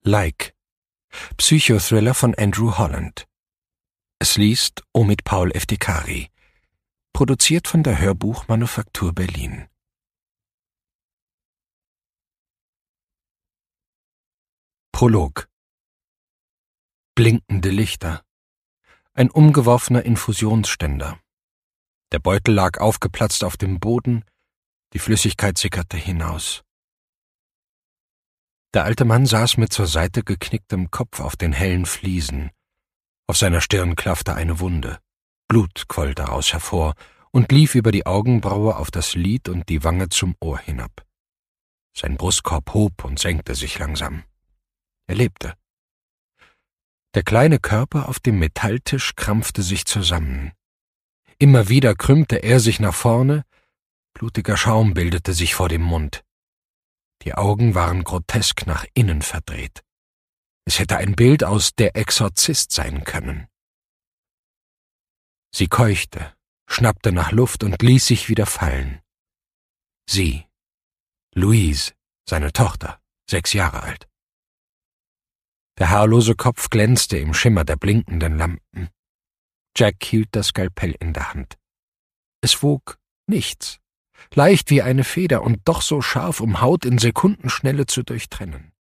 Like. Psychothriller von Andrew Holland. Es liest Omid Paul Eftikari. Produziert von der Hörbuchmanufaktur Berlin. Prolog. Blinkende Lichter. Ein umgeworfener Infusionsständer. Der Beutel lag aufgeplatzt auf dem Boden, die Flüssigkeit sickerte hinaus. Der alte Mann saß mit zur Seite geknicktem Kopf auf den hellen Fliesen. Auf seiner Stirn klaffte eine Wunde. Blut quoll daraus hervor und lief über die Augenbraue auf das Lid und die Wange zum Ohr hinab. Sein Brustkorb hob und senkte sich langsam. Er lebte. Der kleine Körper auf dem Metalltisch krampfte sich zusammen. Immer wieder krümmte er sich nach vorne, blutiger Schaum bildete sich vor dem Mund. Die Augen waren grotesk nach innen verdreht. Es hätte ein Bild aus Der Exorzist sein können. Sie keuchte, schnappte nach Luft und ließ sich wieder fallen. Sie, Louise, seine Tochter, 6 Jahre alt. Der haarlose Kopf glänzte im Schimmer der blinkenden Lampen. Jack hielt das Skalpell in der Hand. Es wog nichts, leicht wie eine Feder und doch so scharf, um Haut in Sekundenschnelle zu durchtrennen.